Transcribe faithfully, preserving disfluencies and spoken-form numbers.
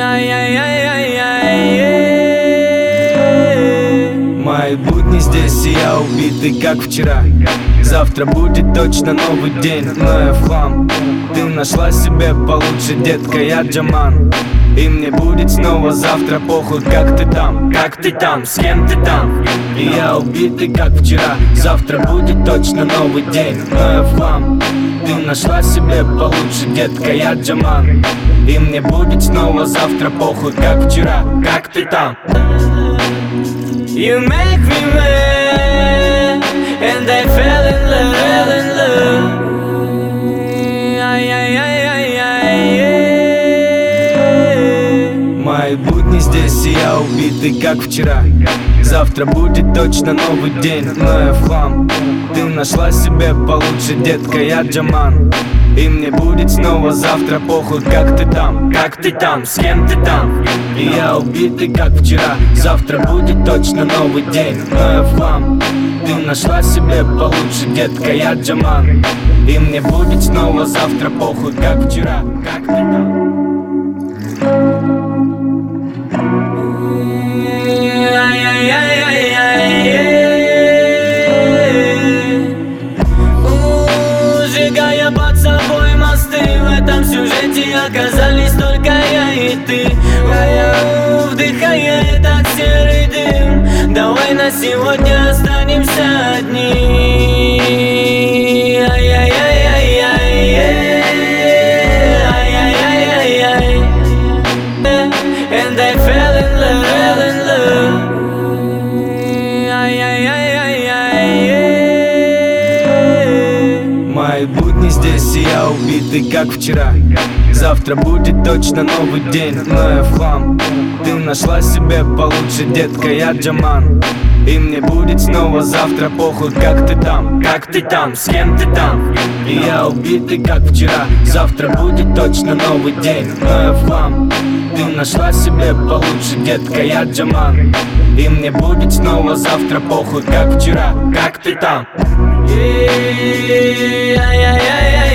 Мои будни здесь, и я убитый, как вчера. Завтра будет точно новый день, но я в хлам. Ты нашла себе получше, детка, я Джаман. И мне будет снова завтра похуй, как ты там, как ты там, с кем ты там. И я убитый, как вчера. Завтра будет точно новый день, но я в хлам. Ты нашла себе получше, детка, я Джаман. И мне будет снова завтра похуй, как вчера, как ты там. You make me mad, and I fell in love, fell in love. Ay, ay, ay, ay, ay, yeah. Мои будни здесь, и я убитый, как вчера. Завтра будет точно новый день, но я в хлам. Ты нашла себе получше, детка, я Джаман. И мне будет снова завтра похуй, как ты там, как ты там, с кем ты там. И я убитый, как вчера. Завтра будет точно новый день, но я в хлам. Ты нашла себе получше, детка, я Джаман. И мне будет снова завтра похуй, как вчера, как ты там. Сжигая под собой мосты, в этом сюжете оказались только я и ты. У-у-у, вдыхая этот серый дым, давай на сегодня останемся одни. Ай-яй-яй-яй-яй, ай-яй-яй-яй-яй. And I fell in love, fell in love. Мои будни здесь, и я убитый, как вчера. Завтра будет точно новый день, но я в хлам. Ты нашла себе получше, детка, я Джаман. И мне будет снова завтра похуй, как ты там, как ты там, с кем ты там. И я убитый, как вчера. Завтра будет точно новый день, но я в хлам. Ты нашла себе получше, детка, я Джаман. И мне будет снова завтра похуй, как вчера, как ты там. Yeah, yeah, yeah, yeah.